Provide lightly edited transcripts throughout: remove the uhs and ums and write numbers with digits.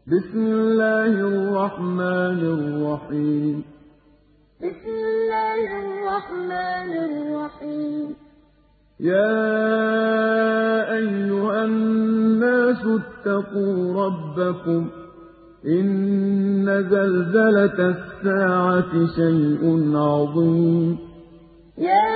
بسم الله الرحمن الرحيم بسم الله الرحمن الرحيم يا أيها الناس اتقوا ربكم إن زلزلة الساعة شيء عظيم يا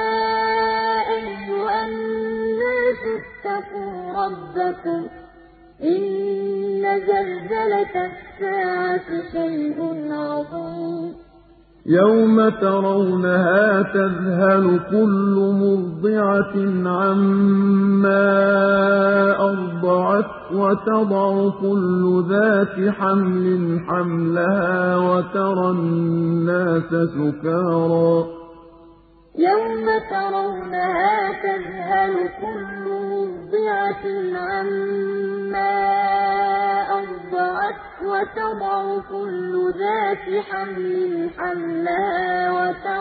أيها الناس اتقوا ربكم إن زلزلة الساعة شيء عظيم يوم ترونها تذهل كل مرضعة عما أرضعت وتضع كل ذات حمل حملها وترى الناس سكارى يوم ترونها تذهل كل مرضعة عما أرضعت وتضع كل ذات حمل حملها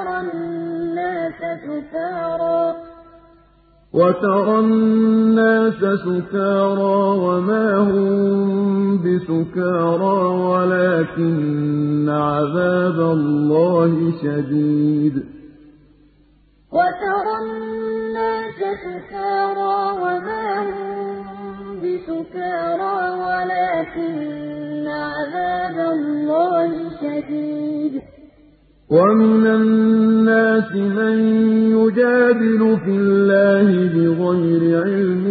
وترى الناس سكارى وما هم بسكارى ولكن عذاب الله شديد وترى الناس سكارى وما هم بسكارى ولكن عذاب الله شديد ومن الناس من يجادل في الله بغير علم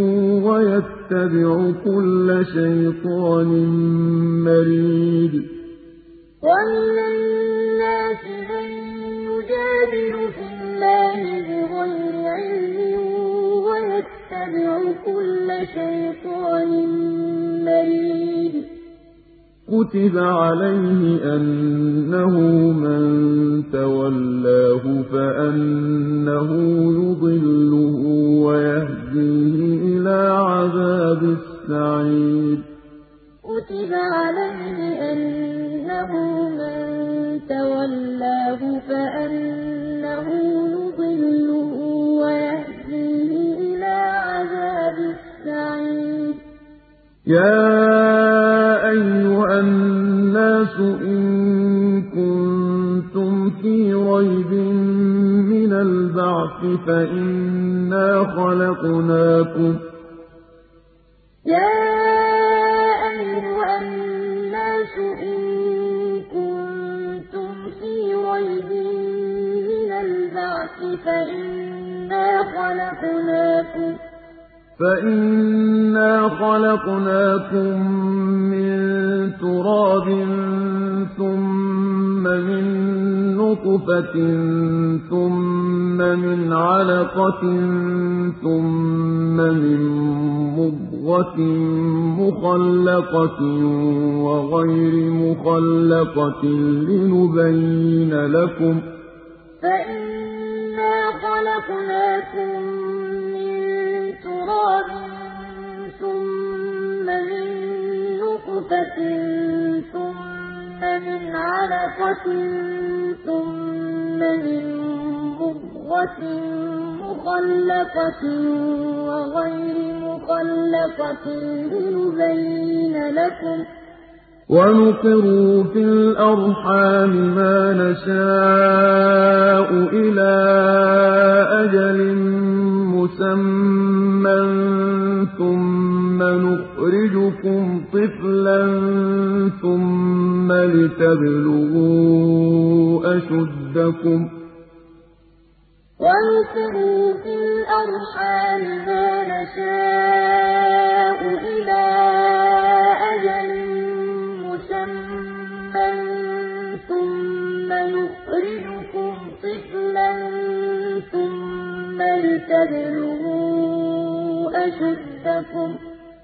ويتبع كل شيطان مريد ومن الناس من يجادل في الله بغير علم ويتبع كل شيطان مريد كتب عليه أنه من تولاه فأنه يضله ويهديه إلى عذاب السعير كتب عليه أنه من تولاه فأنه يضله ويهديه إلى عذاب السعير يا أيها الناس إن كنتم في ريب من البعث فإنا خلقناكم يا أيها الناس إن كنتم في ريب من البعث فإنا خلقناكم من تراب ثم من نطفة ثم من علقة ثم من مضغة مخلقة وغير مخلقة لنبين لكم فإنا خلقناكم من تراب ثم من نطفة ثم من علقة ثم من مضغة مخلقة وغير مخلقة لنبين لكم ونقر في الأرحام ما نشاء إلى أجل مسمى ثم نخرجكم طفلا ثم لتبلغوا أشدكم ونقر في الأرحام ما نشاء إلى أجل مسمى ثم نخرجكم طفلا ثم لتبلغوا أشدكم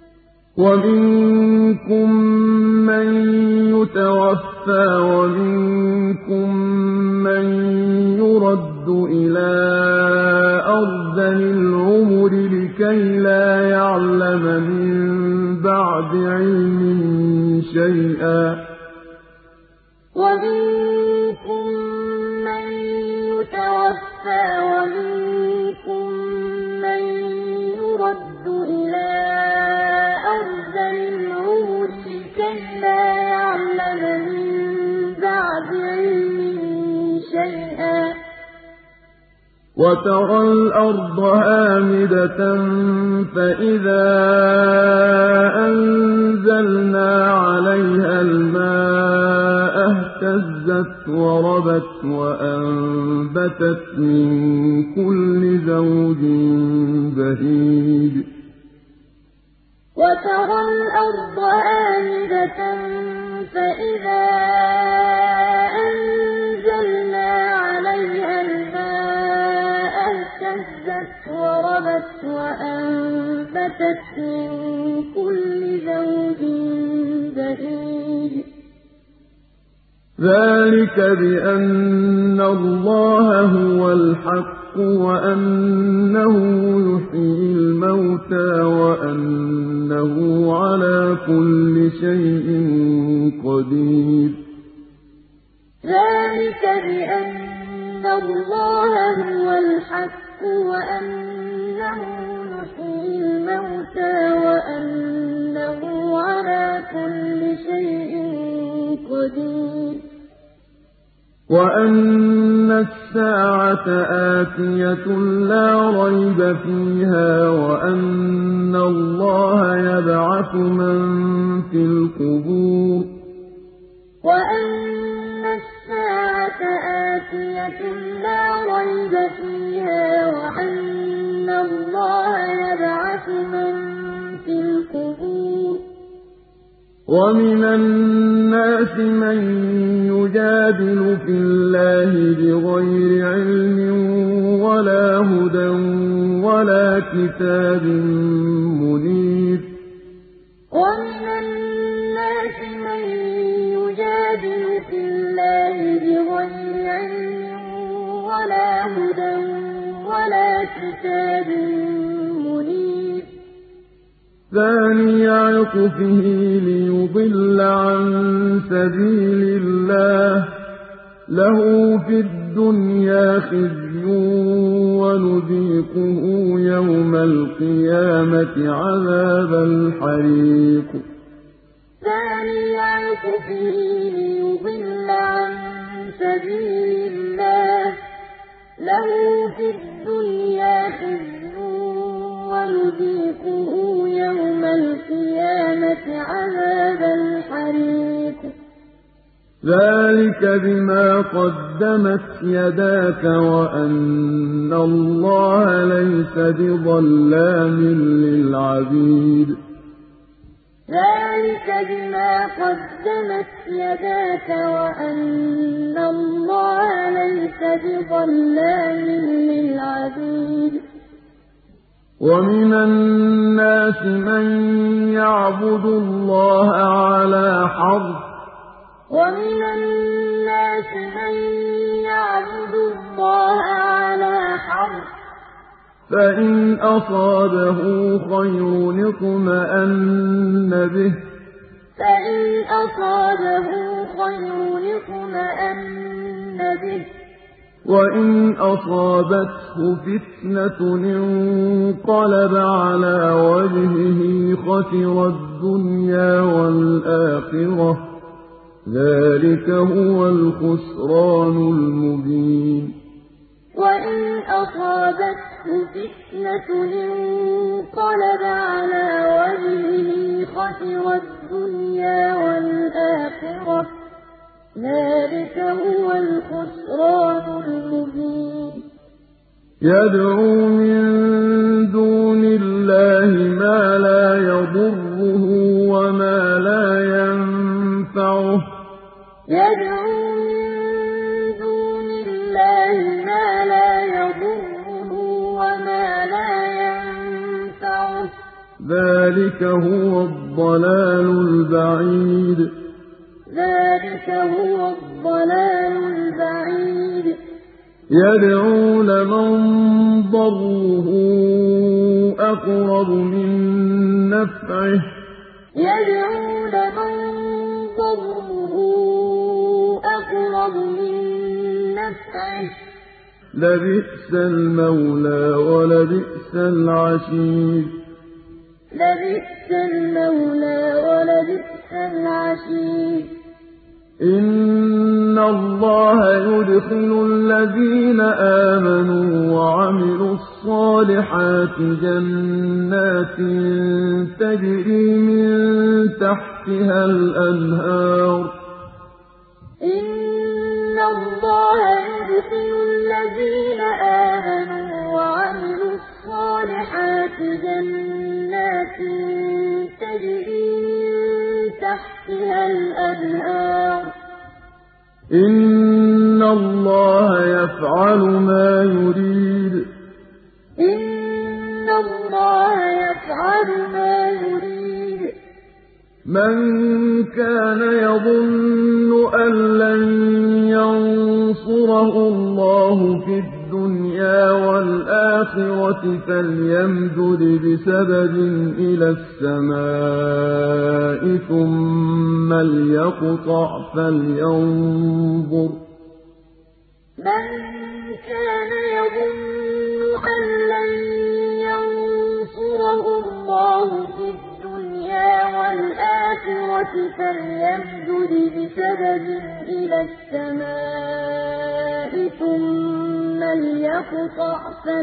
ومنكم من يتوفى ومنكم من يرد إلى أرذل العمر لكي لا يعلم من بعد علم شيئا ومنكم من يتوفى ومنكم من يرد إلى أرذل العمر لِكَيْ لَا يَعْلَمَ مِن بَعْدِ عِلْمٍ شَيْئًا ۚ وَتَرَى الْأَرْضَ هَامِدَةً فَإِذَا أَنزَلْنَا عَلَيْهَا الْمَاءَ اهْتَزَّتْ وَرَبَتْ وَأَنبَتَتْ مِن كُلِّ زَوْجٍ بَهِيجٍ وَتَرَى الْأَرْضَ هَامِدَةً فَإِذَا أَنزَلْنَا عَلَيْهَا الْمَاءَ اهْتَزَّتْ وَرَبَتْ وَأَنبَتَتْ مِن كُلِّ زَوْجٍ بَهِيجٍ ذَٰلِكَ بِأَنَّ اللَّهَ هُوَ الْحَقُّ وَأَنَّهُ يُحْيِي الْمَوْتَىٰ وَأَنَّهُ عَلَىٰ كُلِّ شَيْءٍ قَدِيرٌ ذَٰلِكَ بِأَنَّ اللَّهَ هُوَ الْحَقُّ وَأَنَّهُ يُحْيِي الْمَوْتَىٰ وَأَنَّهُ عَلَىٰ كُلِّ شَيْءٍ قَدِيرٌ وَأَنَّ السَّاعَةَ آتِيَةٌ لَّا رَيْبَ فِيهَا وَأَنَّ اللَّهَ يَبْعَثُ مَن فِي الْقُبُورِ وَأَنَّ السَّاعَةَ آتِيَةٌ لَّا رَيْبَ فِيهَا وَأَنَّ اللَّهَ يَبْعَثُ مَن فِي الْقُبُورِ وَمِنَ النَّاسِ مَن يُجَادِلُ فِي اللَّهِ بِغَيْرِ عِلْمٍ وَلَا هُدًى وَلَا كِتَابٍ مُّنِيرٍ وَمِنَ النَّاسِ مَن يُجَادِلُ فِي اللَّهِ بِغَيْرِ عِلْمٍ وَلَا هُدًى وَلَا كِتَابٍ مُّنِيرٍ ثَانِيَ عِطْفِهِ لِيُضِلَّ عَن سَبِيلِ اللَّهِ ۖ لَهُ فِي الدُّنْيَا خِزْيٌ وَنُذِيقُهُ يَوْمَ الْقِيَامَةِ عَذَابَ الْحَرِيقِ ثَانِيَ عِطْفِهِ لِيُضِلَّ عَن سَبِيلِ اللَّهِ ۖ لَهُ فِي الدُّنْيَا خِزْيٌ وَنُذِيقُهُ يَوْمَ الْقِيَامَةِ عَذَابَ الْحَرِيقِ ذَٰلِكَ بِمَا قَدَّمَتْ يَدَاكَ وَأَنَّ اللَّهَ لَيْسَ بِظَلَّامٍ لِّلْعَبِيدِ ذَٰلِكَ بِمَا قَدَّمَتْ يَدَاكَ وَأَنَّ اللَّهَ لَيْسَ بِظَلَّامٍ لِّلْعَبِيدِ وَمِنَ النَّاسِ مَن يَعْبُدُ اللَّهَ عَلَىٰ حَرْفٍ فَإِنْ أَصَابَهُ خَيْرٌ اطْمَأَنَّ بِهِ وَإِنْ أَصَابَتْهُ فِتْنَةٌ انقَلَبَ عَلَىٰ وَجْهِهِ خَسِرَ الدُّنْيَا وَالْآخِرَةَ ۚ ذَٰلِكَ هُوَ الْخُسْرَانُ الْمُبِينُ وَإِنْ أَصَابَتْهُ فِتْنَةٌ انقَلَبَ عَلَىٰ وَجْهِهِ خَسِرَ الدُّنْيَا وَالْآخِرَةَ ۚ ذَٰلِكَ هُوَ الْخُسْرَانُ الْمُبِينُ يَدْعُو مِن دُونِ اللَّهِ مَا لَا يَضُرُّهُ وَمَا لَا يَنفَعُهُ ۚ ذَٰلِكَ هُوَ الضَّلَالُ الْبَعِيدُ يَدْعُو لَمَن ضَرُّهُ أَقْرَبُ مِن نَّفْعِهِ ۚ لَبِئْسَ الْمَوْلَىٰ وَلَبِئْسَ الْعَشِيرُ وَبِئْسَ الْعَشِيرُ إِنَّ اللَّهَ يُدْخِلُ الَّذِينَ آمَنُوا وَعَمِلُوا الصَّالِحَاتِ جَنَّاتٍ تَجْرِي مِن تَحْتِهَا الْأَنْهَارُ ۚ إِنَّ اللَّهَ يُدْخِلُ الَّذِينَ آمَنُوا وَعَمِلُوا الصَّالِحَاتِ جَنَّاتٍ تَجْرِي مِن تَحْتِهَا الْأَنْهَارُ ۚ إِنَّ اللَّهَ يَفْعَلُ مَا يُرِيدُ إِنَّ اللَّهَ يَفْعَلُ مَا يُرِيدُ مَن كَانَ يَظُنُّ أَن لَّن يَنصُرَهُ اللَّهُ فِي الدُّنْيَا وَالْآخِرَةِ فَلْيَمْدُدْ بِسَبَبٍ إِلَى السَّمَاءِ ثُمَّ لْيَقْطَعْ فَلْيَنظُرْ مَن كَانَ يَظُنُّ أَن لَّن يَنصُرَهُ اللَّهُ فِي الدُّنْيَا وَالْآخِرَةِ فَلْيَمْدُدْ بِسَبَبٍ إِلَى السَّمَاءِ ثُمَّ لْيَقْطَعْ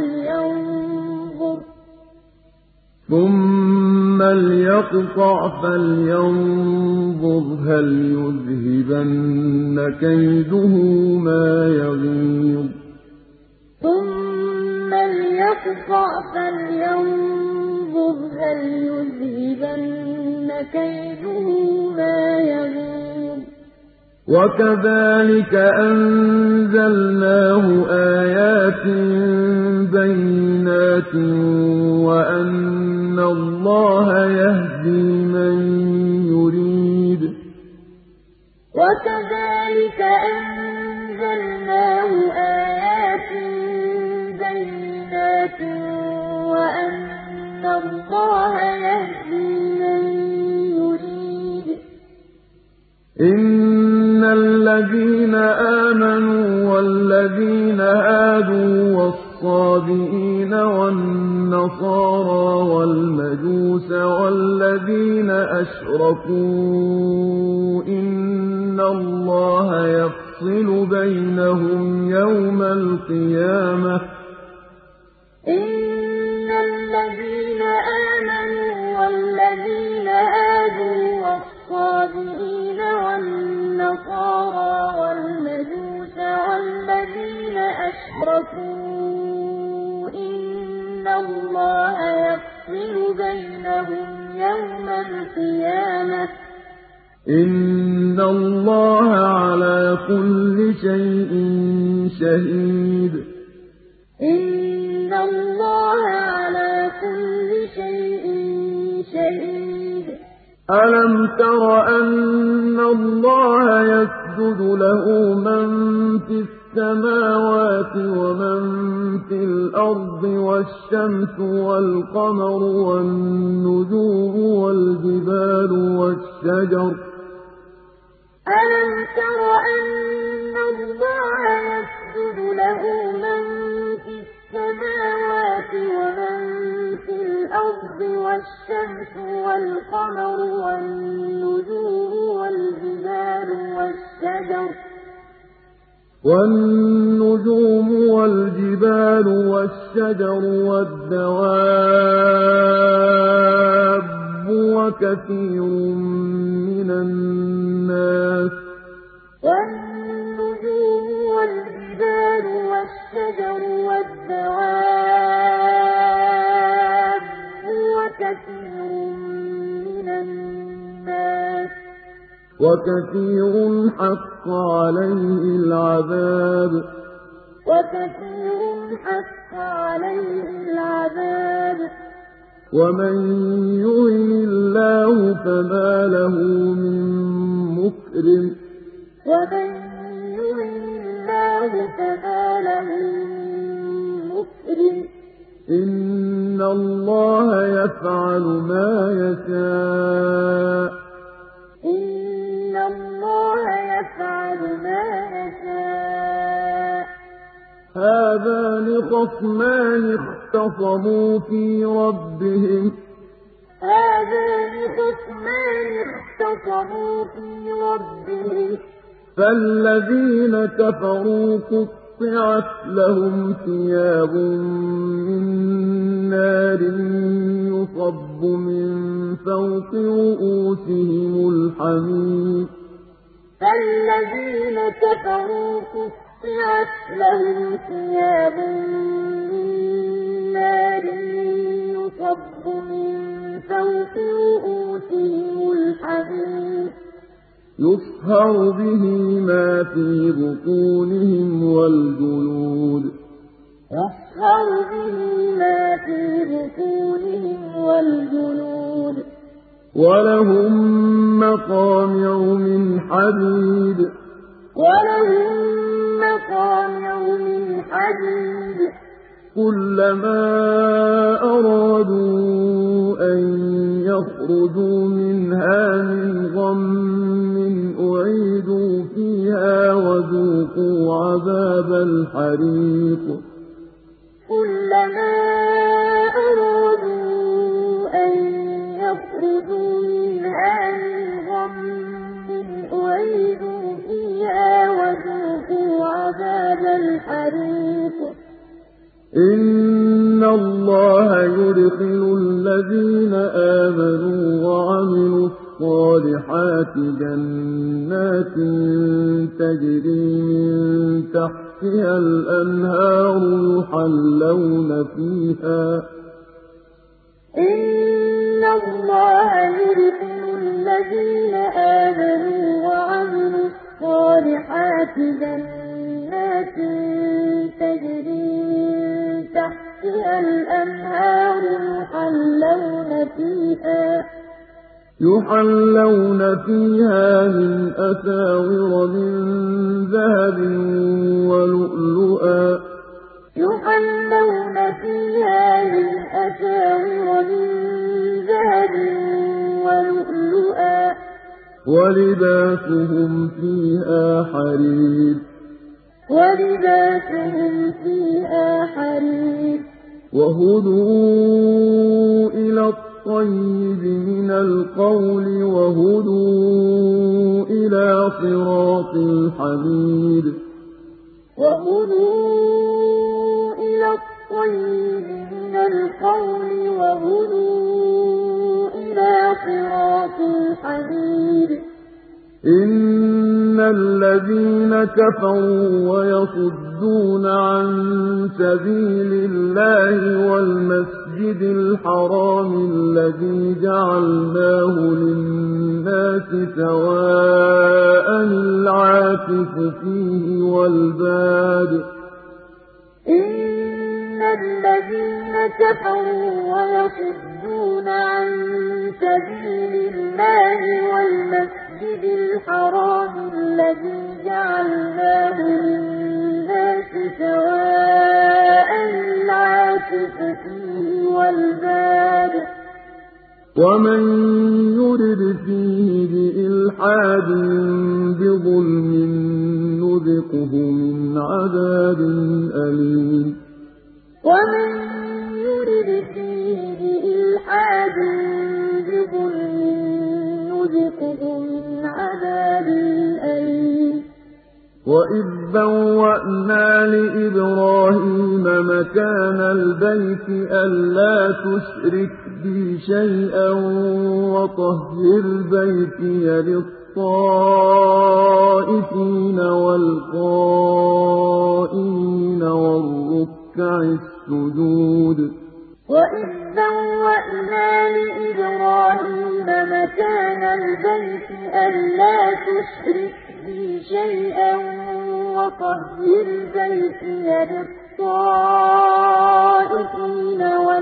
هَلْ يُذْهِبَنَّ كَيْدُهُ مَا يَغِيظُ ثُمَّ لْيَقْطَعْ فَلْيَنظُرْ هَلْ يُذْهِبَنَّ كَيْدُهُ مَا يَغِيظُ وَكَذَٰلِكَ أَنزَلْنَاهُ آيَاتٍ بَيِّنَاتٍ وَأَنَّ اللَّهَ يَهْدِي مَن يُرِيدُ وَكَذَٰلِكَ أَنزَلْنَاهُ آيَاتٍ بَيِّنَاتٍ وَأَنَّ اللَّهَ يَهْدِي مَن يُرِيدُ إِنَّ الَّذِينَ آمَنُوا وَالَّذِينَ هَادُوا وَالصَّابِئِينَ وَالنَّصَارَىٰ وَالْمَجُوسَ وَالَّذِينَ أَشْرَكُوا إِنَّ اللَّهَ يَفْصِلُ بَيْنَهُمْ يَوْمَ الْقِيَامَةِ ۚ إِنَّ الَّذِينَ آمَنُوا وَالَّذِينَ هَادُوا وَالصَّابِئِينَ وَالنَّصَارَىٰ وَالْمَجُوسَ وَالَّذِينَ أَشْرَكُوا إِنَّ اللَّهَ يَفْصِلُ بَيْنَهُمْ يَوْمَ الْقِيَامَةِ ۚ إِنَّ اللَّهَ عَلَىٰ كُلِّ شَيْءٍ شَهِيدٌ إِنَّ اللَّهَ عَلَىٰ كُلِّ شَيْءٍ شَهِيدٌ أَلَمْ تَرَ أَنَّ اللَّهَ يَسْجُدُ لَهُ مَن فِي السَّمَاوَاتِ وَمَن فِي الْأَرْضِ وَالشَّمْسُ وَالْقَمَرُ وَالنُّجُومُ وَالْجِبَالُ وَالشَّجَرُ ۗ أَلَمْ تَرَ أَنَّ اللَّهَ يَسْجُدُ لَهُ مَن فِي السَّمَاوَاتِ وَمَن فِي الْأَرْضِ وَالشَّمْسُ وَالْقَمَرُ وَالنُّجُومُ وَالْجِبَالُ وَالشَّجَرُ وَالدَّوَابُّ وَكَثِيرٌ مِّنَ النَّاسِ ۖ وَالنُّجُومُ وَالْجِبَالُ وَالشَّجَرُ وَالدَّوَابُّ وَكَثِيرٌ مِّنَ النَّاسِ ۖ وَكَثِيرٌ حَقَّ عَلَيْهِ الْعَذَابُ ۗ وَمَن يُهِنِ اللَّهُ فَمَا لَهُ مِن مُّكْرِمٍ إِنَّ اللَّهَ يَفْعَلُ مَا يَشَاءُ إِنَّ اللَّهَ يَفْعَلُ مَا يَشَاءُ هَٰذَانِ خَصْمَانِ اخْتَصَمُوا فِي رَبِّهِمْ هَٰذَانِ خَصْمَانِ اخْتَصَمُوا فِي رَبِّهِمْ ۖ فَالَّذِينَ كَفَرُوا قُطِّعَتْ لَهُمْ ثِيَابٌ مِّن نَّارٍ يُصَبُّ مِن فَوْقِ رُءُوسِهِمُ الْحَمِيمُ فَالَّذِينَ كَفَرُوا قُطِّعَتْ لَهُمْ ثِيَابٌ مِّن نَّارٍ يُصَبُّ مِن فَوْقِ رُءُوسِهِمُ الْحَمِيمُ يُصْهَرُ بِهِ مَا فِي بُطُونِهِمْ وَالْجُلُودُ يُصْهَرُ بِهِ مَا فِي بُطُونِهِمْ وَالْجُلُودُ وَلَهُم مَّقَامِعُ مِنْ حَدِيدٍ وَلَهُم مَّقَامِعُ مِنْ حَدِيدٍ كُلَّمَا أَرَادُوا أَن يَخْرُجُوا مِنْهَا مِنْ غَمٍّ أُعِيدُوا فِيهَا وَذُوقُوا عَذَابَ الْحَرِيقِ كُلَّمَا أَرَادُوا أَن يَخْرُجُوا مِنْهَا مِنْ غَمٍّ أُعِيدُوا فِيهَا وَذُوقُوا عَذَابَ الْحَرِيقِ إِنَّ اللَّهَ يُدْخِلُ الَّذِينَ آمَنُوا وَعَمِلُوا الصَّالِحَاتِ جَنَّاتٍ تَجْرِي مِن تَحْتِهَا الْأَنْهَارُ إِنَّ اللَّهَ يُدْخِلُ الَّذِينَ آمَنُوا وَعَمِلُوا الصَّالِحَاتِ جَنَّاتٍ تَجْرِي مِن تَحْتِهَا الْأَنْهَارُ يُحَلَّوْنَ فِيهَا مِنْ أَسَاوِرَ مِن ذَهَبٍ وَلُؤْلُؤًا يُحَلَّوْنَ فِيهَا مِنْ أَسَاوِرَ مِن ذَهَبٍ وَلُؤْلُؤًا وَلِبَاسُهُمْ فِيهَا حَرِيرٌ وَهُدُوا إِلَى الطَّيِّبِ مِنَ الْقَوْلِ وَهُدُوا إِلَىٰ صِرَاطِ الْحَمِيدِ وَهُدُوا إِلَى الطَّيِّبِ مِنَ الْقَوْلِ وَهُدُوا إِلَىٰ صِرَاطِ الْحَمِيدِ إِنَّ الَّذِينَ كَفَرُوا وَيَصُدُّونَ عَن سَبِيلِ اللَّهِ وَالْمَسْجِدِ الْحَرَامِ الَّذِي جَعَلْنَاهُ لِلنَّاسِ سَوَاءً الْعَاكِفُ فِيهِ وَالْبَادِ إِنَّ الَّذِينَ كَفَرُوا وَيَصُدُّونَ عَن سَبِيلِ اللَّهِ وَالْمَسْجِدِ الْحَرَامِ الَّذِي جَعَلْنَاهُ لِلنَّاسِ سَوَاءً الْعَاكِفُ فِيهِ وَالْبَادِ وَمَن يُرِدْ فِيهِ بِإِلْحَادٍ بِظُلْمٍ نُّذِقْهُ مِنْ عَذَابٍ أَلِيمٍ وَمَن يُرِدْ فِيهِ بِإِلْحَادٍ بِظُلْمٍ نُّذِقْهُ مِنْ عَذَابٍ أَلِيمٍ وَإِذْ بَوَّأْنَا لِإِبْرَاهِيمَ مَكَانَ الْبَيْتِ أَلَّا تُشْرِكْ بِي شَيْئًا وَطَهِّرْ بَيْتِيَ لِلطَّائِفِينَ وَالْقَائِمِينَ وَالرُّكَّعِ السُّجُودِ وَإِذْ بَوَّأْنَا لِإِبْرَاهِيمَ مَكَانَ الْبَيْتِ أَلَّا تُشْرِكْ بِي شَيْئًا وَطَهِّرْ بَيْتِيَ لِلطَّائِفِينَ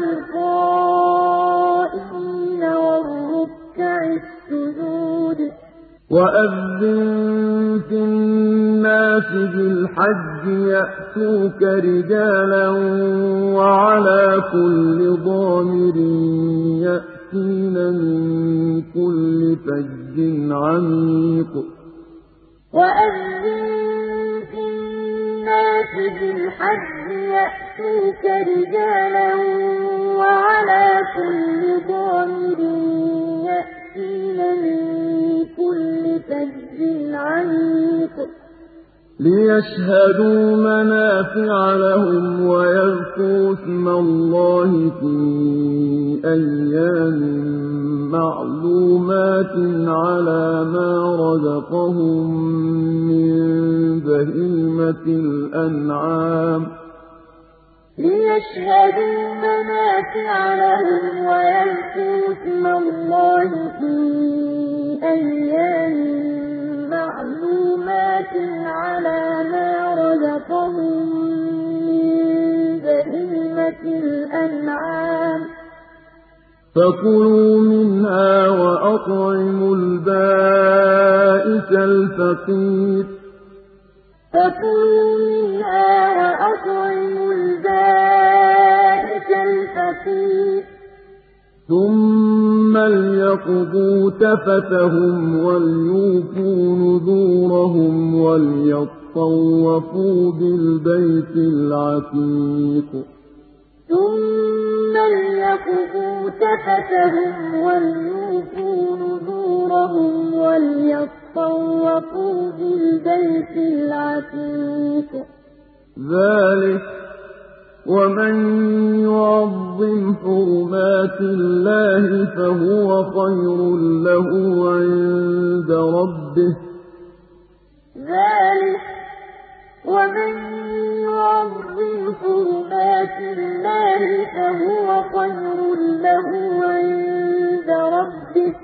وَالْقَائِمِينَ وَالرُّكَّعِ السُّجُودِ وَأَذِّن فِي النَّاسِ بِالْحَجِّ يَأْتُوكَ رِجَالًا وَعَلَىٰ كُلِّ ضَامِرٍ يَأْتِينَ مِن كُلِّ فَجٍّ عَمِيقٍ وَأَذِّن فِي النَّاسِ بِالْحَجِّ يَأْتُوكَ رِجَالًا وعلى كل ضامر يأتين من كل فج عميق ليشهدوا منافع لهم ويذكروا اسم الله في أيام معلومات على ما رزقهم من بهيمة الأنعام ليشهدوا منافع لهم ويذكروا اسم الله في أيام معلومات على ما رزقهم من بهيمة الأنعام فكلوا منها وأطعموا البائس الفقير فكلوا منها وأطعموا البائس الفقير ثم ليقضوا تفثهم وليوفوا نذورهم وليطوفوا بالبيت العتيق ثم ليقضوا تفثهم وليوفوا نذورهم وليطوفوا بالبيت العتيق ذلك ومن يعظم حرمات الله فهو خير له عند ربه ذلك ومن يعظم حرمات الله فهو خير له عند ربه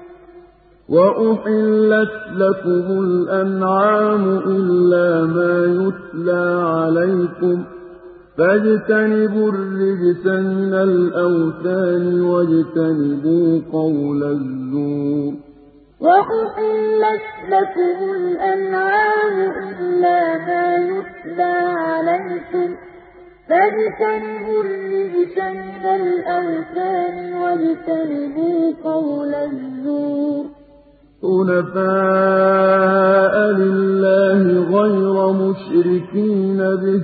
وأحلت لكم الأنعام إلا ما يتلى عليكم فاجتنبوا الرجس من الأوثان واجتنبوا قول الزور وأحلت لكم الأنعام إلا ما يتلى عليكم فاجتنبوا الرجس من الأوثان واجتنبوا قول الزور حنفاء لله غير مشركين به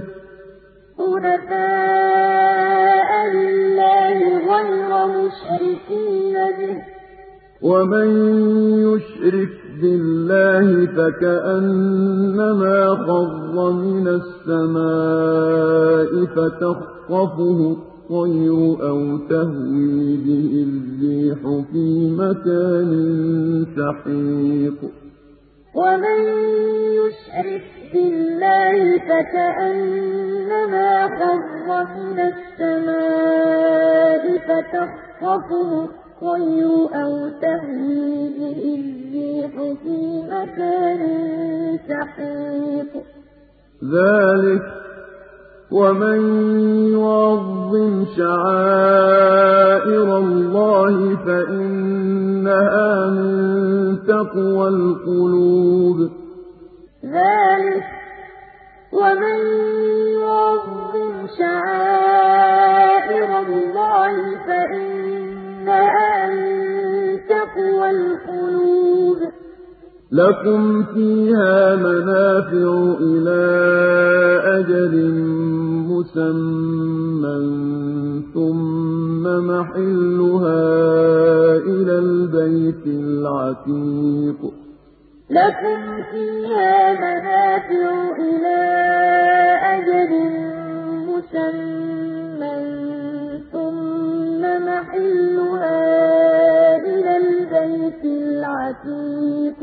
حنفاء لله غير مشركين به ومن يشرك بالله فكأنما خر من السماء فتخطفه الطير أو تهوي به الريح في مكان سحيق ومن يشرك بالله فكأنما خر من السماء فتخطفه الطير أو تهوي به الريح في مكان سحيق ذلك ومن يعظم شعائر الله فإنها من تقوى القلوب ذلك ومن يعظم شعائر الله فإنها من تقوى القلوب لكم فيها منافع إلى أجل مسمى ثم محلها إلى البيت العتيق لكم فيها منافع إلى أجل مسمى ثم محلها إلى البيت العتيق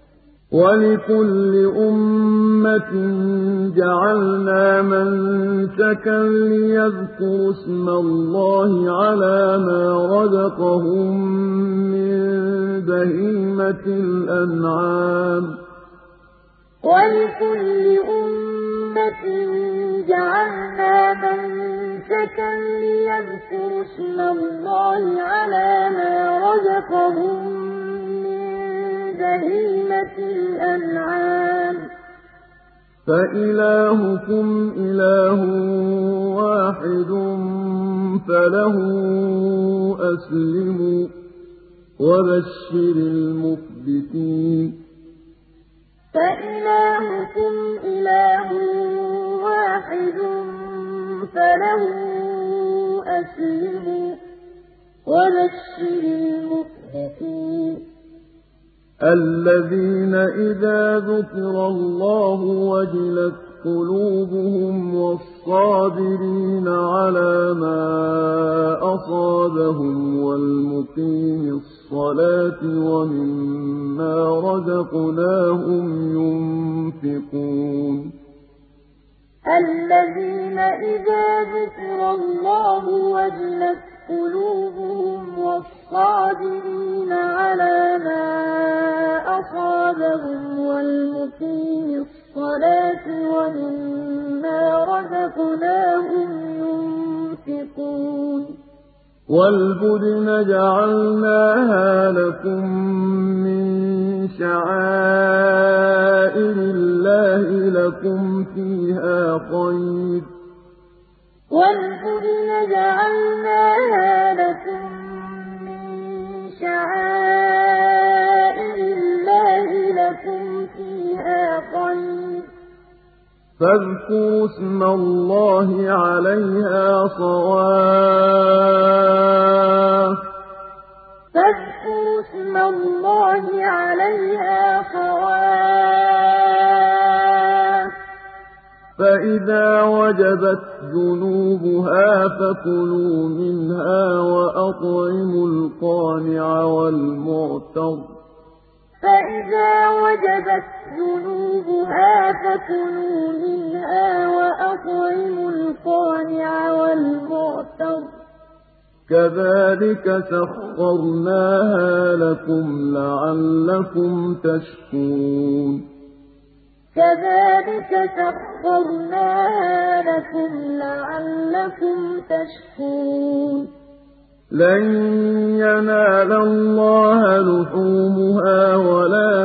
ولكل أمة جعلنا منسكا ليذكروا اسم الله على ما رزقهم من بهيمة الأنعام ولكل أمة جعلنا منسكا ليذكروا اسم الله على ما رزقهم بهيمة الأنعام فإلهكم إله واحد فله أسلموا وبشر المخبتين فإلهكم إله واحد فله أسلموا وبشر المخبتين الذين إذا ذكر الله وجلت قلوبهم والصابرين على ما أصابهم والمقيم الصلاة ومما رزقناهم ينفقون الذين إذا ذكر الله وجلت قلوبهم والصابرين على ما أصابهم والمقيم الصلاة ومما رزقناهم ينفقون والبدن جعلناها لكم من شعائر الله لكم فيها خير والبدن جعلناها لكم من شعائر الله لكم فيها خير فاذكروا اسم الله عليها صواف فإذا وجبت جنوبها فكلوا منها وأطعموا القانع والمعتر فإذا وجبت جنوبها فكلوا منها وأطعموا القانع والمعتر كذلك سخرناها لكم لعلكم تشكرون كذلك سخرناها لكم لعلكم تشكرون لن ينال الله لحومها ولا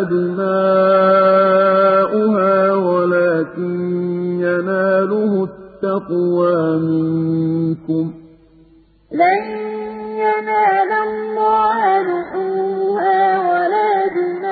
دماؤها ولكن يناله التقوى منكم لن ينال الله لحومها ولا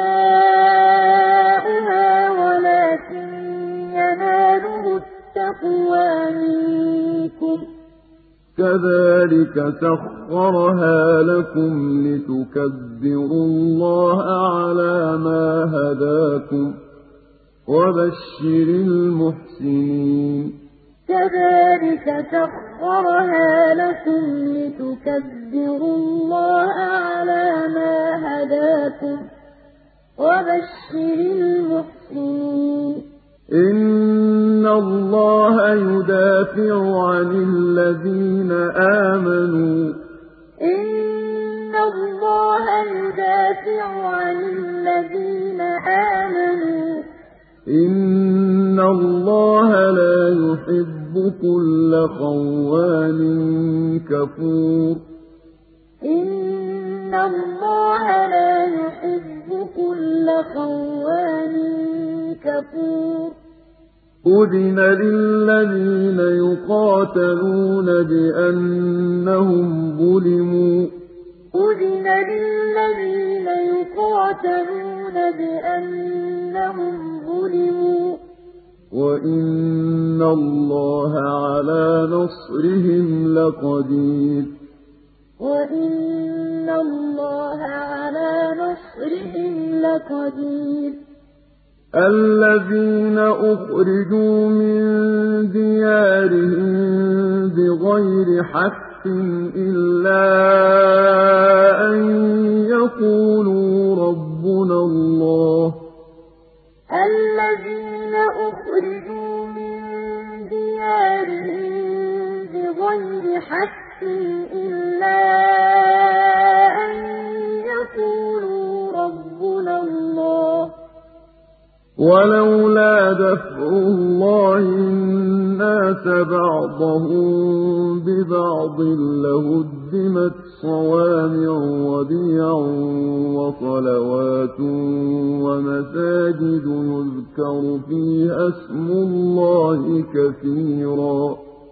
دماؤها ولكن يناله التقوى منكم كذلك سخرها لكم لتكبروا الله على ما هداكم وبشر المحسنين كذلك سخرها لكم لتكبروا الله على ما هداكم وبشر المحسنين إن الله يدافع عن الذين آمنوا إن الله يدافع عن الذين آمنوا إن الله لا يحب كل خوان كفور إن الله لا يحب كل خوان كفور أذن للذين يقاتلون بأنهم ظلموا أذن للذين يقاتلون بأنهم ظلموا وإن الله على نصرهم لقدير وإن الله على نصرهم لقدير الذين أخرجوا من ديارهم بغير حق إلا أن يقولوا ربنا الله الذين أخرجوا من ديارهم بغير حق إلا أن يقولوا ربنا الله ولولا دفع الله الناس بعضهم ببعض لهدمت صوامع وبيع وصلوات ومساجد يذكر فيها اسم الله كثيرا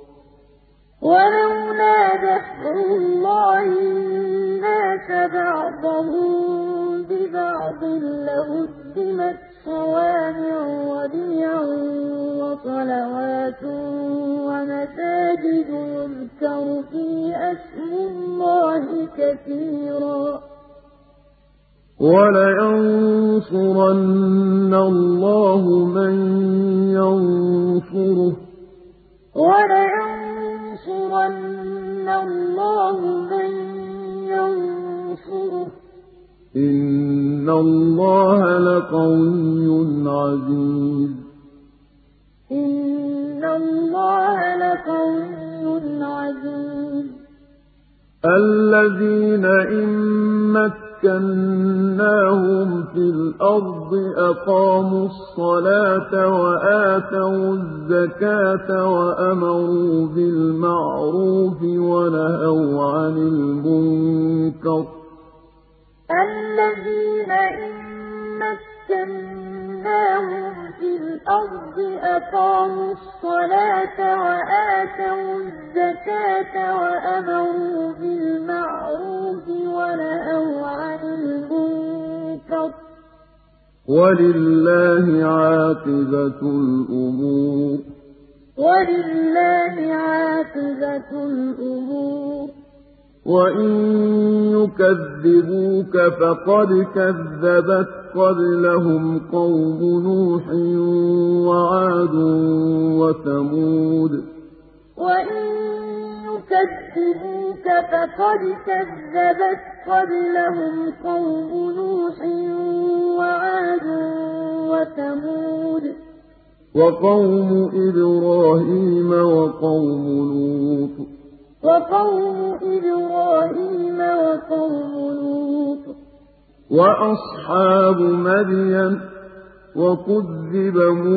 ولولا دفع الله الناس بعضهم ببعض لهدمت صوامع وبيع وصلوات ومساجد يذكر فيها اسم الله كثيرا وَلَيَنصُرَنَّ اللَّهُ مَن يَنصُرُهُ ۗ وَلَيَنصُرَنَّ اللَّهُ مَن يَنصُرُهُ ۗ إِنَّ اللَّهَ لَقَوِيٌّ عَزِيزٌ إِنَّ اللَّهَ لَقَوِيٌّ عَزِيزٌ الَّذِينَ إِن مَّكَّنَّاهُمْ فِي الْأَرْضِ أَقَامُوا الصَّلَاةَ وَآتَوُا الزَّكَاةَ وَأَمَرُوا بِالْمَعْرُوفِ وَنَهَوْا عَنِ الْمُنكَرِ ۗ الَّذِينَ إِن مَّكَّنَّاهُمْ فِي الْأَرْضِ أَقَامُوا الصَّلَاةَ وَآتَوُا الزَّكَاةَ وَأَمَرُوا بِالْمَعْرُوفِ وَنَهَوْا عَنِ الْمُنكَرِ ۗ وَلِلَّهِ عَاقِبَةُ الْأُمُورِ وَلِلَّهِ عَاقِبَةُ الْأُمُورِ وَإِن يُكَذِّبُوكَ فَقَدْ كَذَّبَتْ قَبْلَهُمْ قَوْمُ نُوحٍ وَعَادٌ وَثَمُودُ وَإِن يُكَذِّبُوكَ فَقَدْ كَذَّبَتْ قَبْلَهُمْ قَوْمُ نُوحٍ وَعَادٌ وَثَمُودُ وَقَوْمُ إِبْرَاهِيمَ وَقَوْمُ لُوطٍ وَأَصْحَابُ مَدْيَنَ وَكُذِّبَ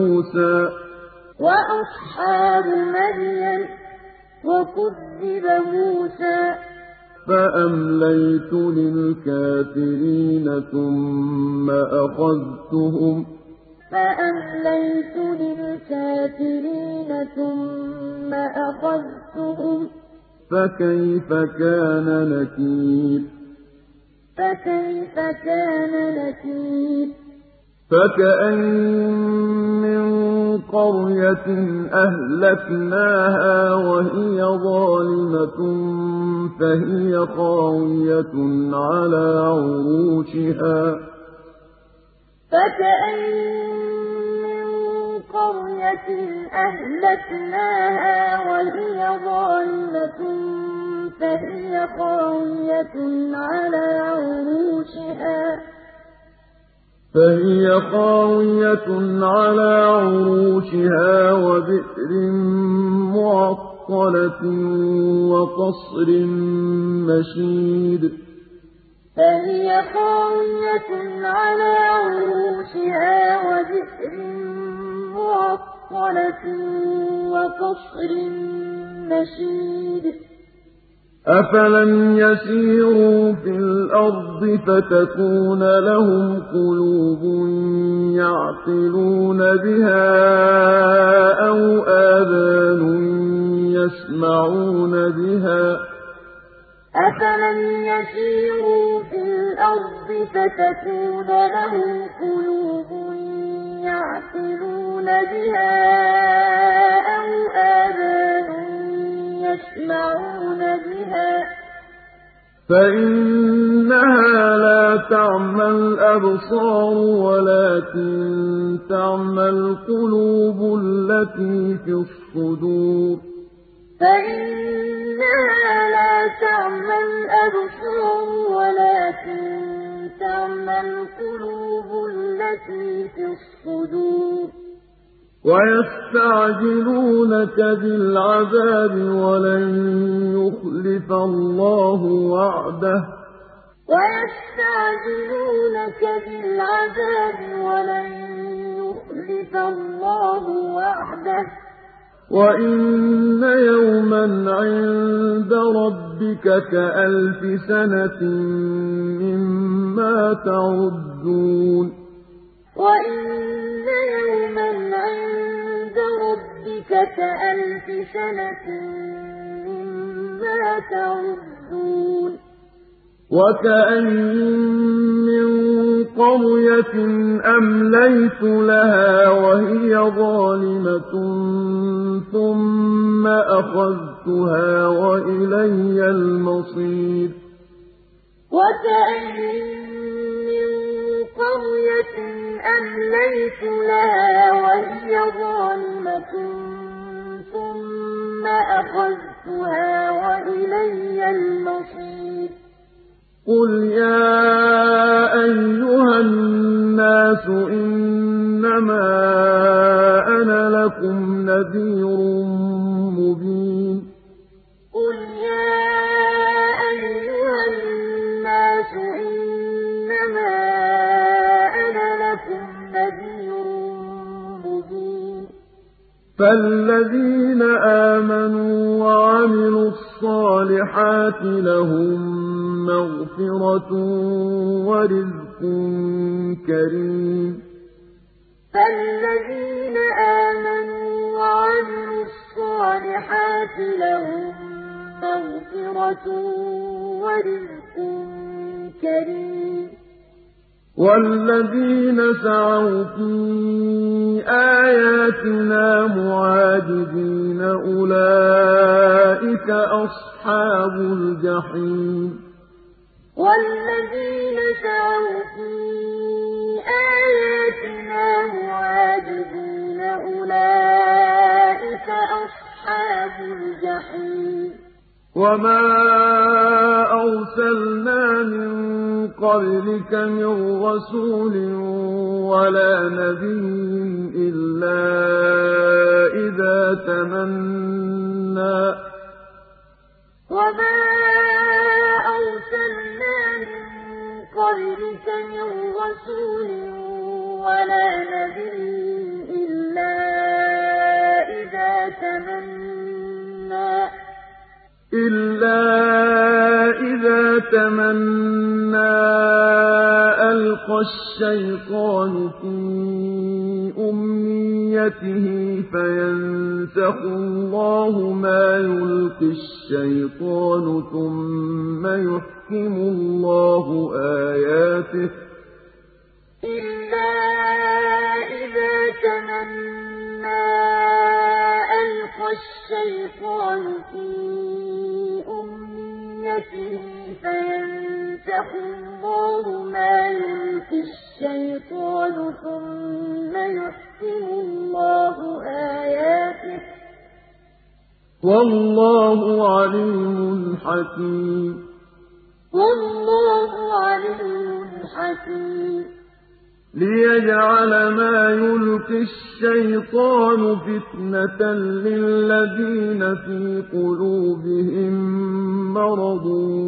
مُوسَىٰ فَأَمْلَيْتُ لِلْكَافِرِينَ ثُمَّ أَخَذْتُهُمْ ۖ فَكَيْفَ كَانَ نَكِيرِ فَكَأَيِّن مِّن قَرْيَةٍ أَهْلَكْنَاهَا وَهِيَ ظَالِمَةٌ فَهِيَ خَاوِيَةٌ عَلَىٰ عُرُوشِهَا وَبِئْرٍ مُّعَطَّلَةٍ وَقَصْرٍ مَّشِيدٍ أَفَلَمْ يَسِيرُوا فِي الْأَرْضِ فَتَكُونَ لَهُمْ قُلُوبٌ يَعْقِلُونَ بِهَا أَوْ آذَانٌ يَسْمَعُونَ بِهَا ۖ فَإِنَّهَا لَا تَعْمَى الْأَبْصَارُ وَلَٰكِن تَعْمَى الْقُلُوبُ الَّتِي فِي الصُّدُورِ وَيَسْتَعْجِلُونَكَ بِالْعَذَابِ وَلَن يُخْلِفَ اللَّهُ وَعْدَهُ ۚ وَإِنَّ يَوْمًا عِندَ رَبِّكَ كَأَلْفِ سَنَةٍ مِّمَّا تَعُدُّونَ وَكَأَيِّن مِّن قَرْيَةٍ أَمْلَيْتُ لَهَا وَهِيَ ظَالِمَةٌ ثُمَّ أَخَذْتُهَا وَإِلَيَّ الْمَصِيرُ وَكَأَيِّن مِّن قرية أمليت لها وهي ظالمة ثم أخذتها وإلي المصير قل يا أيها الناس إنما أنا لكم نذير مبين قل يا أيها الناس إنما أنا لكم نذير مبين فالذين آمنوا وعملوا الصالحات لهم مغفرة ورزق كريم فالذين آمنوا وعملوا الصالحات لهم مغفرة ورزق كريم والذين سعوا في آياتنا معاجزين أولئك أصحاب الجحيم والذين سعوا في آياتنا معاجزين أولئك أصحاب الجحيم وما أرسلنا من قبلك من رسول ولا نبي إلا إذا تمنى وما أرسلنا من قبلك من رسول ولا نبي إلا إذا تمنى ألقى الشيطان في أمنيته فينسخ الله ما يلقي الشيطان ثم يحكم الله آياته إلا إذا تمنى ألقى الشيطان في أمنيته فينسخ الله ما يلقي الشيطان ثم يحكم الله آياته والله عليم حكيم والله عليم حكيم ليجعل ما يلقي الشيطان فتنة للذين في قلوبهم مرض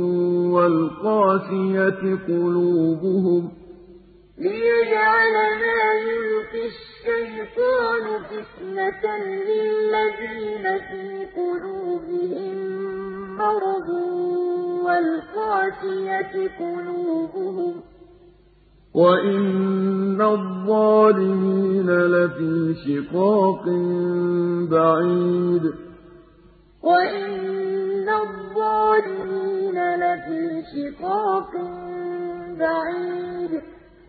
والقاسية قلوبهم ليجعل ما يلقي الشيطان فتنة للذين في قلوبهم مرض والقاسية قلوبهم وإن الظالمين لفي شقاق بعيد وإن الظالمين لفي شقاق بعيد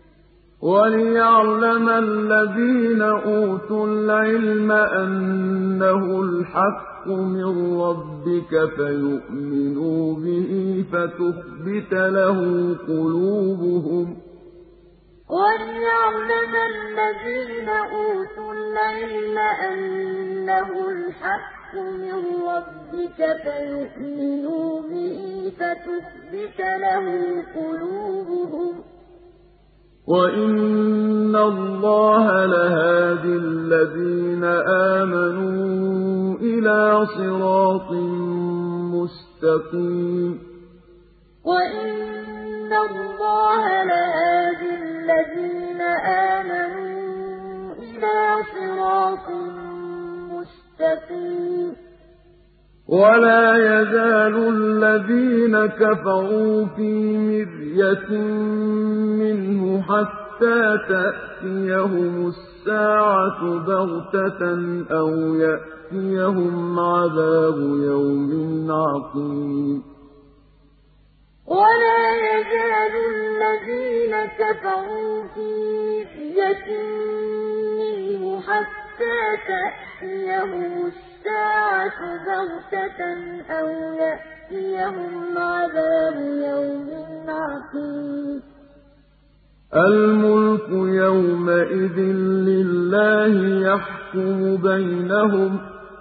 وليعلم الذين أوتوا العلم أنه الحق من ربك فيؤمنوا به فتخبت له قلوبهم وليعلم الذين أوتوا العلم أنه الحق من ربك فيؤمنوا به فتخبت له قلوبهم وإن الله لهادي الذين آمنوا إلى صراط مستقيم وإن الله لهادي الذين آمنوا إلى صراط مستقيم ولا يزال الذين كفروا في مرية منه حتى تأتيهم الساعة بغتة أو يأتيهم عذاب يوم عقيم ولا يزال الذين كفروا في مرية منه حتى تأتيهم الساعة بغتة أو يأتيهم عذاب يوم عقيم الملك يومئذ لله يحكم بينهم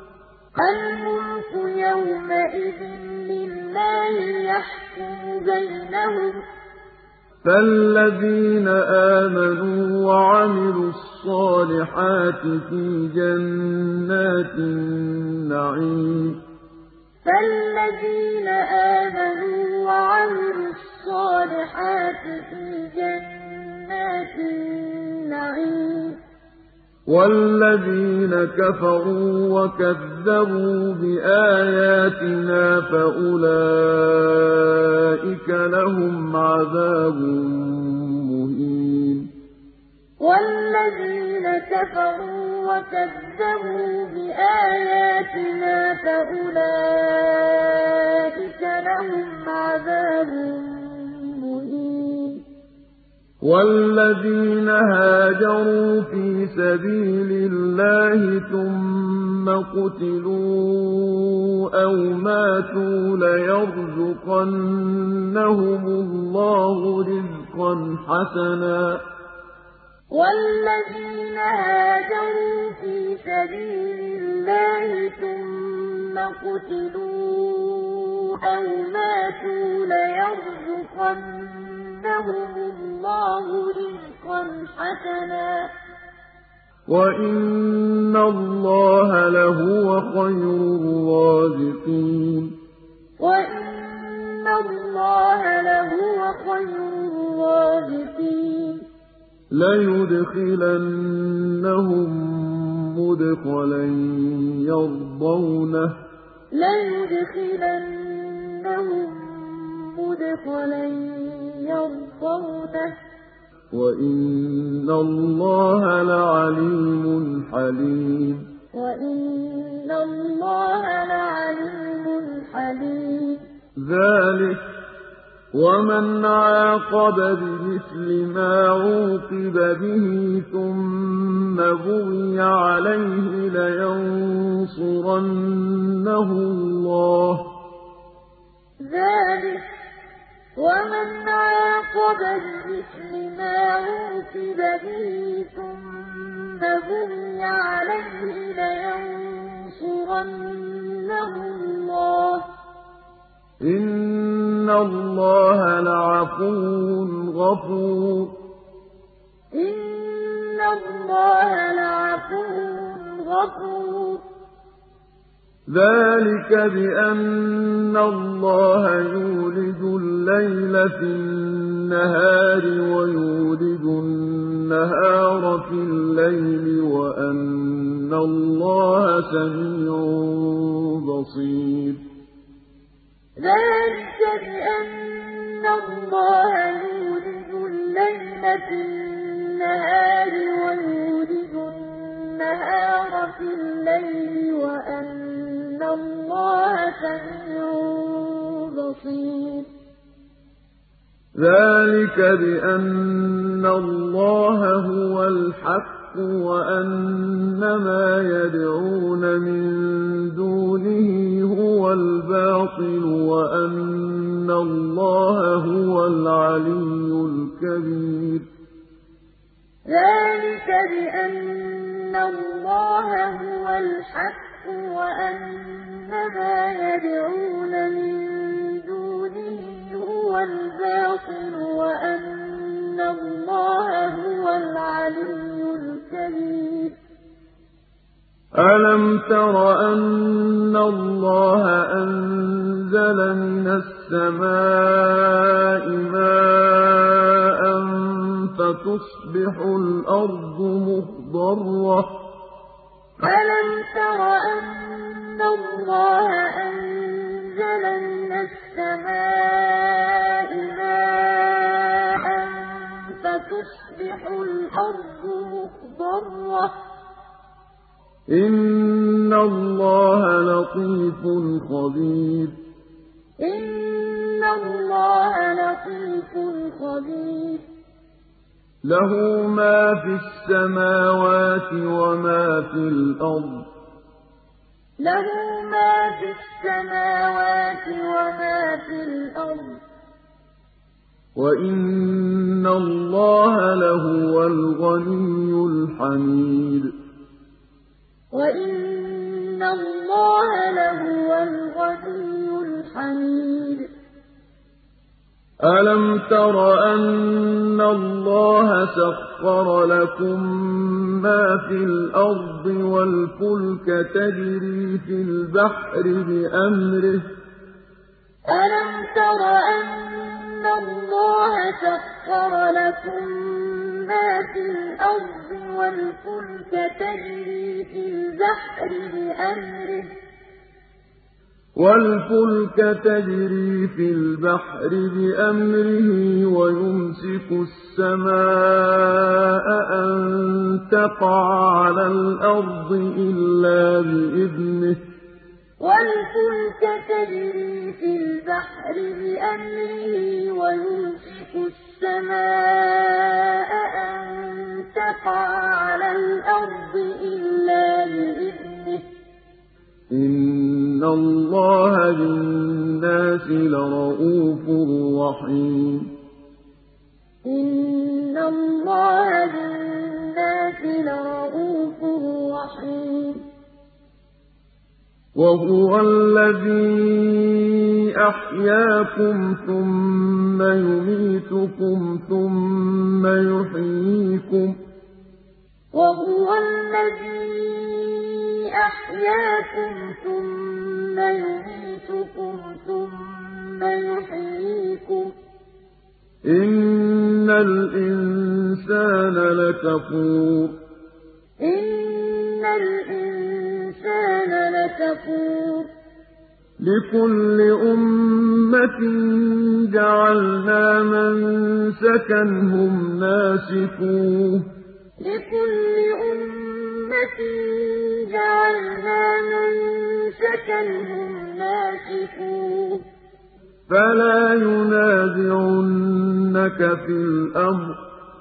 فالذين آمنوا وعملوا الصالحات في جنات النعيم فالذين آمنوا وعملوا الصالحات في جنات النعيم والذين كفروا وكذبوا بآياتنا فأولئك لهم عذاب مهين والذين كفروا وكذبوا بآياتنا فأولئك لهم عذاب مهين والذين هاجروا في سبيل الله ثم قتلوا أو ماتوا ليرزقنهم الله رزقا حسنا والذين هاجروا في سبيل الله ثم قتلوا أو ماتوا ليرزقنهم الله رزقا حسنا وإن الله لهو خير الرازقين وإن الله لهو خير الرازقين ليدخلنهم مدخلا يرضونه وإن الله لعليم حليم ذلك ومن عاقب بمثل ما عوقب به ثم بغي عليه لينصرنه الله ذلك ومن عاقب بمثل ما عوقب به ثم بغي عليه لينصرنه الله إن الله لعفو غفور ذلك بأن الله يولج الليل في النهار ويولج النهار في الليل وأن الله سميع بصير ذلك بأن الله يولج الليل في النهار ويولج النهار في الليل وأن الله سميع بصير ذلك بأن الله هو الحق وأن ما يدعون من دونه هو الباطل وأن الله هو العلي الكبير ذلك بأن الله هو الحق وأن ما يدعون من دونه هو الباطل وأن الله هو العلي الكبير ألم تر أن الله أنزل من السماء ماء فتصبح الأرض مخضرة ألم تر أن الله أنزل من السماء ماء فتصبح الأرض مخضرة إن الله لطيف خبير له ما في السماوات وما في الأرض وَإِنَّ اللَّهَ لَهُوَ الْغَنِيُّ الْحَمِيدُ وَإِنَّ اللَّهَ لَهُوَ الْغَنِيُّ الْحَمِيدُ أَلَمْ تَرَ أَنَّ اللَّهَ سَخَّرَ لَكُم مَّا فِي الْأَرْضِ وَالْفُلْكَ تَجْرِي فِي الْبَحْرِ بِأَمْرِهِ ۖ أَلَمْ تَرَ أَنَّ اللَّهَ سَخَّرَ لَكُم مَّا فِي الْأَرْضِ وَالْفُلْكَ تَجْرِي في الْبَحْرِ بِأَمْرِهِ وَيُمْسِكُ السَّمَاءَ أَن تَقَعَ عَلَى الْأَرْضِ إِلَّا بِإِذْنِهِ ۗ وَالْفُلْكَ تَجْرِي فِي الْبَحْرِ بِأَمْرِهِ وَيُمْسِكُ السَّمَاءَ أَن تَقَعَ عَلَى الْأَرْضِ إِلَّا بِإِذْنِهِ ۗ إِنَّ اللَّهَ بِالنَّاسِ لَرَءُوفٌ رَّحِيمٌ إِنَّ اللَّهَ بِالنَّاسِ لَرَءُوفٌ رَّحِيمٌ وَهُوَ الَّذِي أَحْيَاكُمْ ثُمَّ يُمِيتُكُمْ ثُمَّ يُحْيِيكُمْ ۗ وَهُوَ الَّذِي أَحْيَاكُمْ ثُمَّ يُمِيتُكُمْ ثُمَّ يُحْيِيكُمْ ۗ إِنَّ الْإِنسَانَ لَكَفُورٌ إِنَّ الْإِنسَانَ لَكَفُورٌ لِكُلِّ أُمَّةٍ جَعَلْنَا مَنسَكًا هُمْ نَاسِكُوهُ ۖ لِكُلِّ أُمَّةٍ جَعَلْنَا مَنسَكًا هُمْ نَاسِكُوهُ ۖ فَلَا يُنَازِعُنَّكَ فِي الْأَمْرِ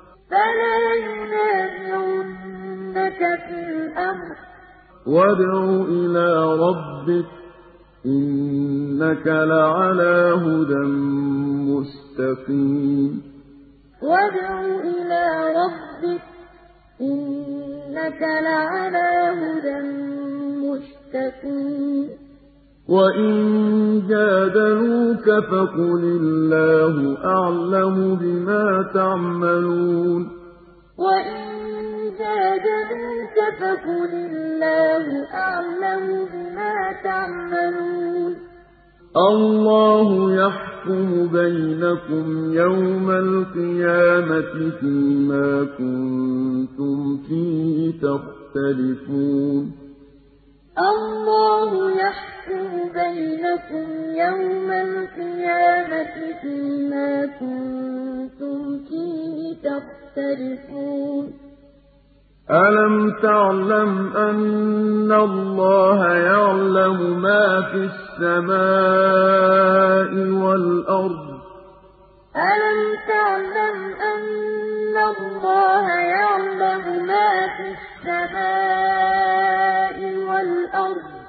وَادْعُ إِلَىٰ رَبِّكَ ۖ إِنَّكَ لَعَلَىٰ هُدًى مُّسْتَقِيمٍ وَادْعُ إِلَىٰ رَبِّكَ ۖ إِنَّكَ لَعَلَىٰ هُدًى مُّسْتَقِيمٍ وَإِن جَادَلُوكَ فَقُلِ اللَّهُ أَعْلَمُ بِمَا تَعْمَلُونَ وَإِن جَادَلُوكَ فَقُلِ اللَّهُ أَعْلَمُ بِمَا تَعْمَلُونَ اللَّهُ يَحْكُمُ بَيْنَكُمْ يَوْمَ الْقِيَامَةِ فِيمَا كُنتُمْ فِيهِ تَخْتَلِفُونَ اللَّهُ يَحْكُمُ بَيْنَكُمْ يَوْمَ الْقِيَامَةِ فِيمَا كُنتُمْ فِيهِ تَخْتَلِفُونَ أَلَمْ تَعْلَمْ أَنَّ اللَّهَ يَعْلَمُ مَا فِي السَّمَاءِ وَالْأَرْضِ ۗ أَلَمْ تَعْلَمْ أَنَّ اللَّهَ يَعْلَمُ مَا فِي السَّمَاءِ وَالْأَرْضِ ۗ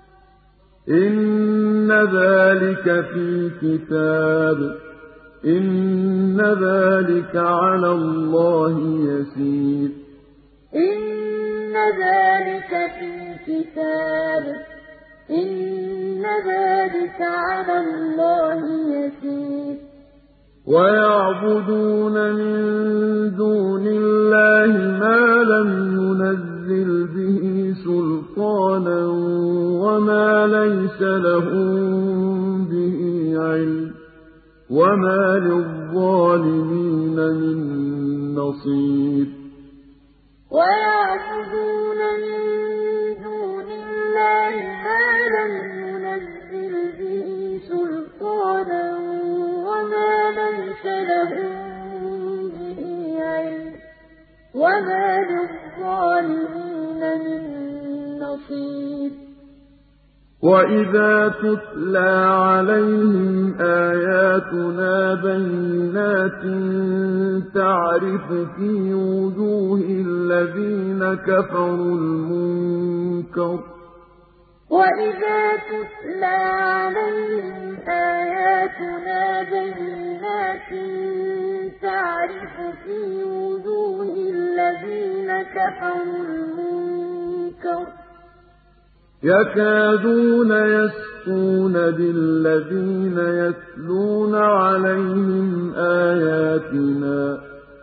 إِنَّ ذَٰلِكَ فِي كِتَابٍ ۚ إِنَّ ذَٰلِكَ عَلَى اللَّهِ يَسِيرٌ إِنَّ ذَٰلِكَ فِي كِتَابٍ ۚ إِنَّ ذَٰلِكَ عَلَى اللَّهِ يَسِيرٌ وَيَعْبُدُونَ مِن دُونِ اللَّهِ مَا لَمْ يُنَزِّلْ بِهِ سُلْطَانًا وَمَا لَيْسَ لَهُم بِهِ عِلْمٌ ۗ وَمَا لِلظَّالِمِينَ مِن نَّصِيرٍ وَيَعْبُدُونَ مِن دُونِ اللَّهِ مَا لَمْ يُنَزِّلْ بِهِ سُلْطَانًا وَمَا لَيْسَ لَهُم بِهِ عِلْمٌ ۗ وَمَا لِلظَّالِمِينَ مِن نَّصِيرٍ وَإِذَا تُتْلَىٰ عَلَيْهِمْ آيَاتُنَا بَيِّنَاتٍ تَعْرِفُ فِي وُجُوهِ الَّذِينَ كَفَرُوا الْمُنكَرَ وَإِذَا تُتْلَىٰ عَلَيْهِمْ آيَاتُنَا بَيِّنَاتٍ تَعْرِفُ فِي وُجُوهِ الَّذِينَ كَفَرُوا الْمُنكَرَ ۖ يَكَادُونَ يَسْطُونَ بِالَّذِينَ يَتْلُونَ عَلَيْهِمْ آيَاتِنَا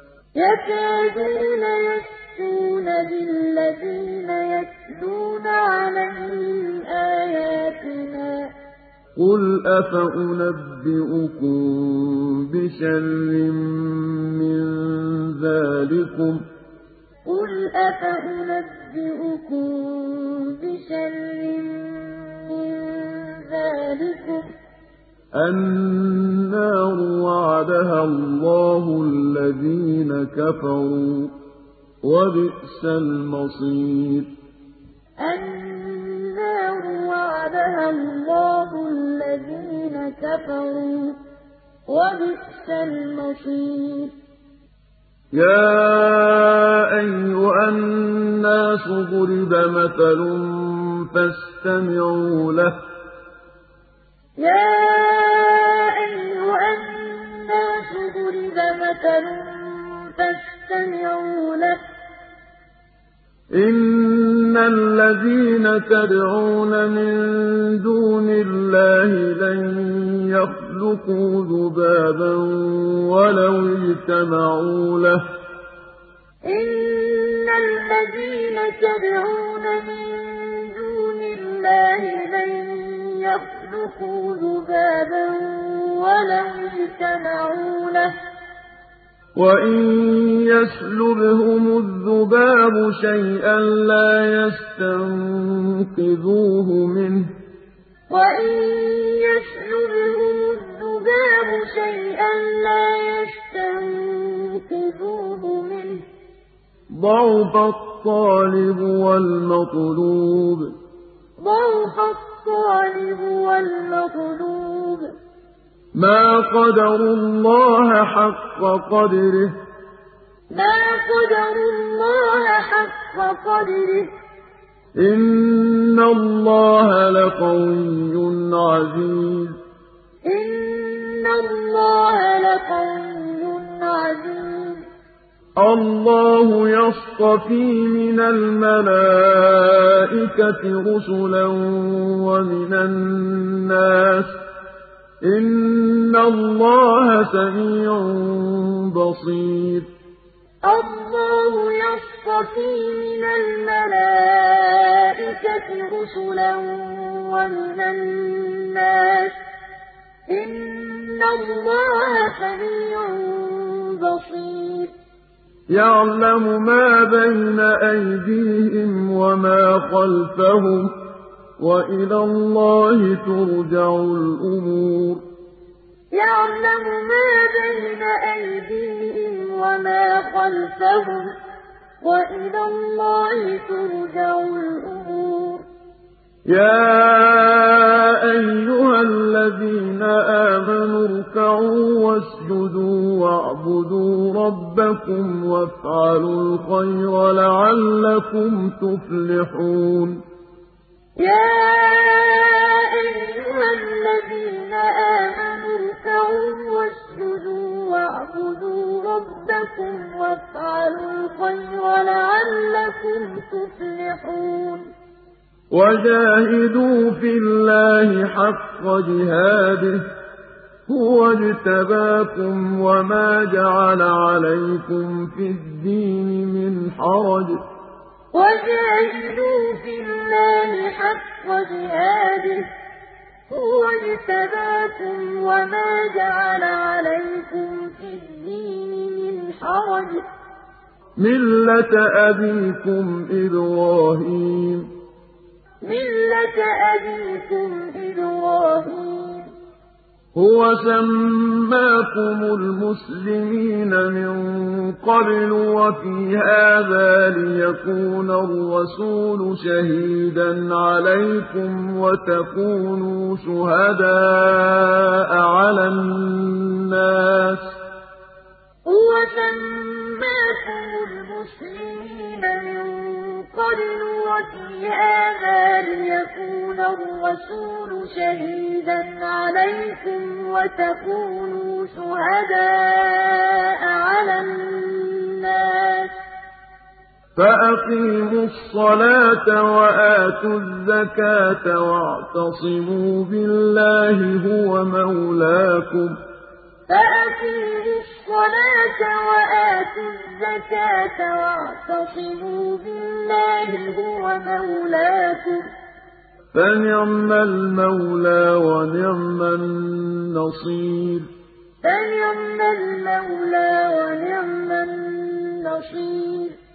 قُلْ أَفَأُنَبِّئُكُم بِشَرٍّ مِّن ذَٰلِكُمُ النَّارُ وَعَدَهَا اللَّهُ الَّذِينَ كَفَرُوا ۖ وَبِئْسَ الْمَصِيرُ النَّارُ وَعَدَهَا اللَّهُ الَّذِينَ كَفَرُوا ۖ وَبِئْسَ الْمَصِيرُ يَا أَيُّهَا النَّاسُ ضُرِبَ مَثَلٌ فَاسْتَمِعُوا لَهُ ۚ إِنَّ الَّذِينَ تَدْعُونَ مِن دُونِ اللَّهِ لَن يَخْلُقُوا ذُبَابًا وَلَوِ اجْتَمَعُوا لَهُ ۖ وَإِن يَسْلُبْهُمُ الذُّبَابُ شَيْئًا لَّا يَسْتَنقِذُوهُ مِنْهُ ۚ ضَعُفَ الطَّالِبُ وَالْمَطْلُوبُ مَا قَدَرُوا اللَّهَ حَقَّ قَدْرِهِ ۗ إِنَّ اللَّهَ لَقَوِيٌّ عَزِيزٌ اللَّهُ يَصْطَفِي مِنَ الْمَلَائِكَةِ رُسُلًا وَمِنَ النَّاسِ ۚ إِنَّ اللَّهَ سَمِيعٌ بَصِيرٌ يَعْلَمُ مَا بَيْنَ أَيْدِيهِمْ وَمَا خَلْفَهُمْ ۗ وَإِلَى اللَّهِ تُرْجَعُ الْأُمُورُ يَا أَيُّهَا الَّذِينَ آمَنُوا ارْكَعُوا وَاسْجُدُوا وَاعْبُدُوا رَبَّكُمْ وَافْعَلُوا الْخَيْرَ لَعَلَّكُمْ تُفْلِحُونَ وَجَاهِدُوا فِي اللَّهِ حَقَّ جِهَادِهِ ۚ هُوَ اجْتَبَاكُمْ وَمَا جَعَلَ عَلَيْكُمْ فِي الدِّينِ مِنْ حَرَجٍ ۚ مِّلَّةَ أَبِيكُمْ إِبْرَاهِيمَ هُوَ سَمَّاكُمُ الْمُسْلِمِينَ مِن قَبْلُ وَفِي هَٰذَا لِيَكُونَ الرَّسُولُ شَهِيدًا عَلَيْكُمْ وَتَكُونُوا شُهَدَاءَ عَلَى النَّاسِ ۚ وفي هذا ليكون الرسول شهيدا عليكم وتكونوا شهداء على الناس فأقيموا الصلاة وآتوا الزكاة واعتصموا بالله هو مولاكم فأقيموا الصلاة وآتوا الزكاة واعتصموا بالله هو مولاكم فنعم المولى ونعم النصير فنعم المولى ونعم النصير